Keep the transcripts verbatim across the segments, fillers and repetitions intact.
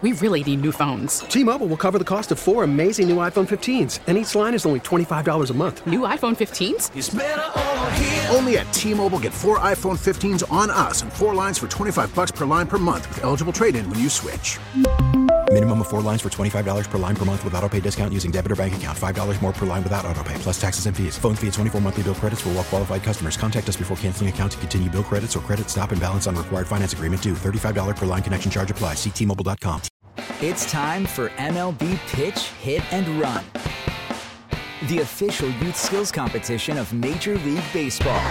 We really need new phones. T-Mobile will cover the cost of four amazing new iPhone fifteens, and each line is only twenty-five dollars a month. New iPhone fifteens? It's better over here. Only at T-Mobile, get four iPhone fifteens on us and four lines for twenty-five dollars per line per month with eligible trade-in when you switch. Minimum of four lines for twenty-five dollars per line per month with autopay discount using debit or bank account. five dollars more per line without autopay, plus taxes and fees. Phone fee at twenty-four monthly bill credits for well-qualified customers. Contact us before canceling account to continue bill credits or credit stop and balance on required finance agreement due. thirty-five dollars per line connection charge applies. See T Mobile dot com. It's time for M L B Pitch, Hit, and Run, the official youth skills competition of Major League Baseball.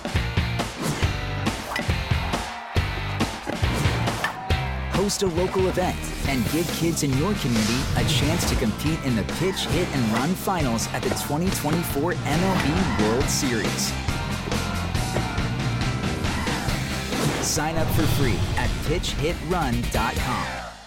Host a local event and give kids in your community a chance to compete in the Pitch, Hit, and Run finals at the twenty twenty-four M L B World Series. Sign up for free at pitch hit run dot com.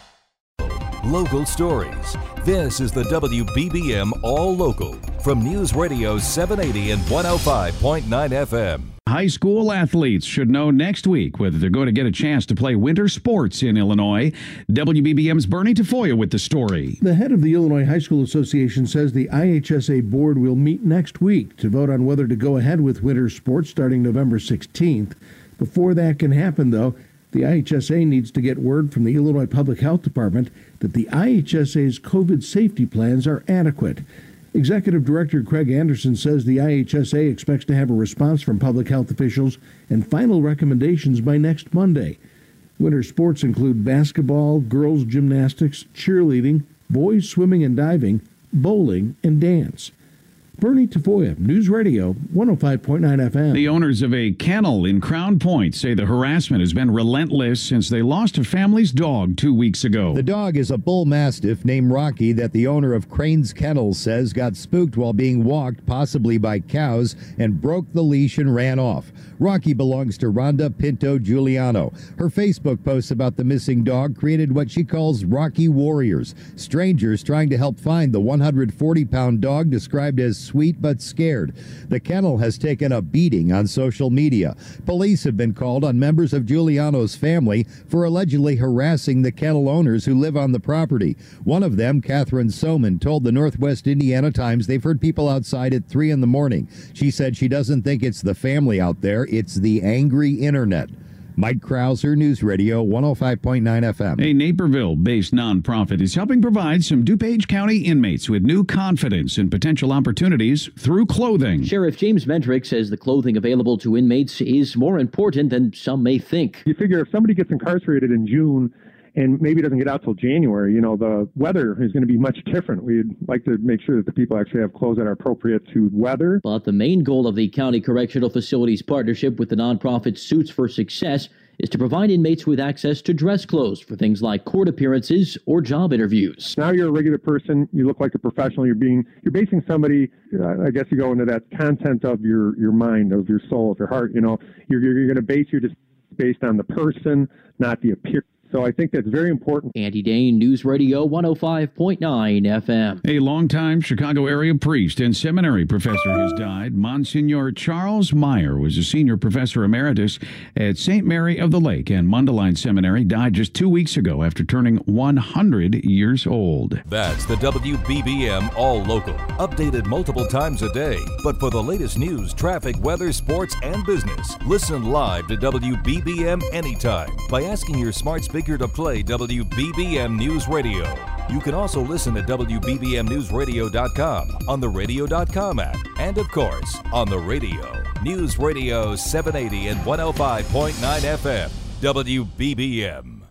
Local stories. This is the W B B M All Local from News Radio seven eighty and one oh five point nine F M. High school athletes should know next week whether they're going to get a chance to play winter sports in Illinois. W B B M's Bernie Tafoya with the story. The head of the Illinois High School Association says the I H S A board will meet next week to vote on whether to go ahead with winter sports starting November sixteenth. Before that can happen, though, the I H S A needs to get word from the Illinois Public Health Department that the I H S A's COVID safety plans are adequate. Executive Director Craig Anderson says the I H S A expects to have a response from public health officials and final recommendations by next Monday. Winter sports include basketball, girls gymnastics, cheerleading, boys swimming and diving, bowling, and dance. Bernie Tafoya, News Radio one oh five point nine F M. The owners of a kennel in Crown Point say the harassment has been relentless since they lost a family's dog two weeks ago. The dog is a bull mastiff named Rocky that the owner of Crane's Kennel says got spooked while being walked, possibly by cows, and broke the leash and ran off. Rocky belongs to Rhonda Pinto Giuliano. Her Facebook posts about the missing dog created what she calls Rocky Warriors, strangers trying to help find the one hundred forty pound dog described as sweet but scared. The kennel has taken a beating on social media. Police have been called on members of Giuliano's family for allegedly harassing the kennel owners who live on the property. One of them, Catherine Soman, told the Northwest Indiana Times they've heard people outside at three in the morning. She said she doesn't think it's the family out there, it's the angry internet. Mike Krauser, News Radio one oh five point nine F M. A Naperville-based nonprofit is helping provide some DuPage County inmates with new confidence and potential opportunities through clothing. Sheriff James Mendrick says the clothing available to inmates is more important than some may think. You figure if somebody gets incarcerated in June and maybe doesn't get out till January, you know, the weather is going to be much different. We'd like to make sure that the people actually have clothes that are appropriate to weather. But the main goal of the County Correctional Facilities partnership with the nonprofit Suits for Success is to provide inmates with access to dress clothes for things like court appearances or job interviews. Now you're a regular person, you look like a professional, you're being, you're basing somebody, uh, I guess you go into that content of your, your mind, of your soul, of your heart, you know, you're, you're going to base your decisions based on the person, not the appearance. So I think that's very important. Andy Dane, News Radio one oh five point nine F M. A longtime Chicago area priest and seminary professor has died. Monsignor Charles Meyer was a senior professor emeritus at Saint Mary of the Lake and Mundelein Seminary, died just two weeks ago after turning one hundred years old. That's the W B B M All Local, updated multiple times a day. But for the latest news, traffic, weather, sports, and business, listen live to W B B M anytime by asking your smart speaker to play W B B M News Radio. You can also listen at W B B M news radio dot com, on the radio dot com app, and of course, on the radio. News Radio seven eighty and one oh five point nine F M, W B B M.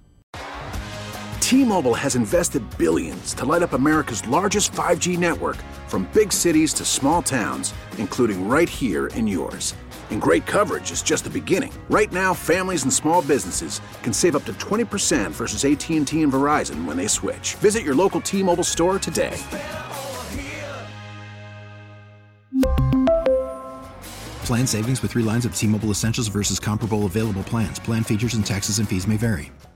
T-Mobile has invested billions to light up America's largest five G network, from big cities to small towns, including right here in yours. And great coverage is just the beginning. Right now, families and small businesses can save up to twenty percent versus A T and T and Verizon when they switch. Visit your local T-Mobile store today. Plan savings with three lines of T-Mobile Essentials versus comparable available plans. Plan features and taxes and fees may vary.